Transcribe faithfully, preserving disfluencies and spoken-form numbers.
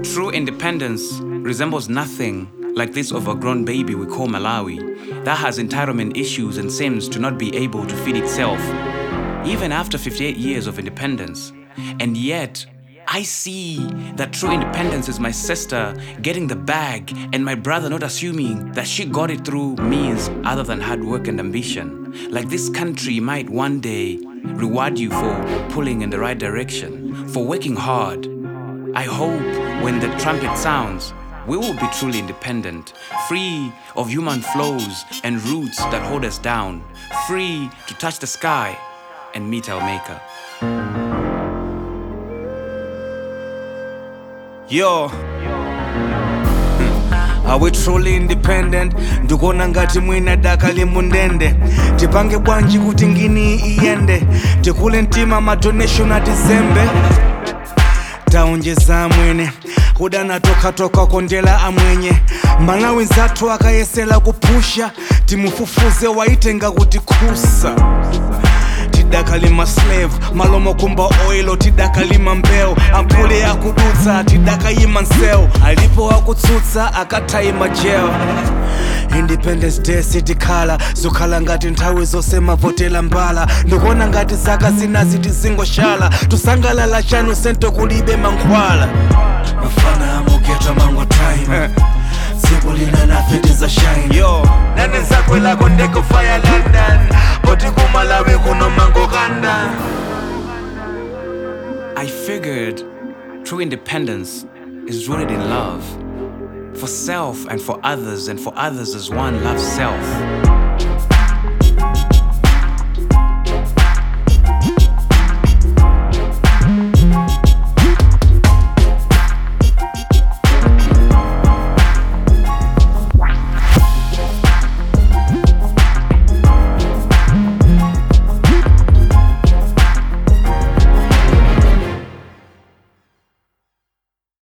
True independence resembles nothing like this overgrown baby we call Malawi that has entitlement issues and seems to not be able to feed itself, even after fifty-eight years of independence. And yet, I see that true independence is my sister getting the bag and my brother not assuming that she got it through means other than hard work and ambition. Like this country might one day reward you for pulling in the right direction, for working hard. I hope when the trumpet sounds, we will be truly independent, free of human flows and roots that hold us down, free to touch the sky and meet our maker. Yo, are we truly independent? Ndikuona ngati mwina daka limundende. Tipange bwanji kuti ngini iyende. Tikule ntima ma donation atizembe. Taonjeza mwene kudana toka toka kondela amwenye. Malawi nzathu akayesela kupusha. Timufufuze waitenga kuti kusa. Tidakalima slave, malomo kumba oilo. Tidakalima mbeo, ampule ya kudutsa. Tidakayima nseo, alipo wakutsutsa akatayima jeo. Independence Day city kala zokhala ngati nthawi zose mavotela mbala. Ndikuona ngati zaka zinazi tizingoshala. Tusangalala chanu sento kulibe mankhwala. Mafana amugeta mango time siku lina nafetiza shine. Yo, nane zakwela kondeko fire London Oti kumalawi kuno mango ganda. I figured true independence is rooted in love. For self and for others, and for others as one loves self.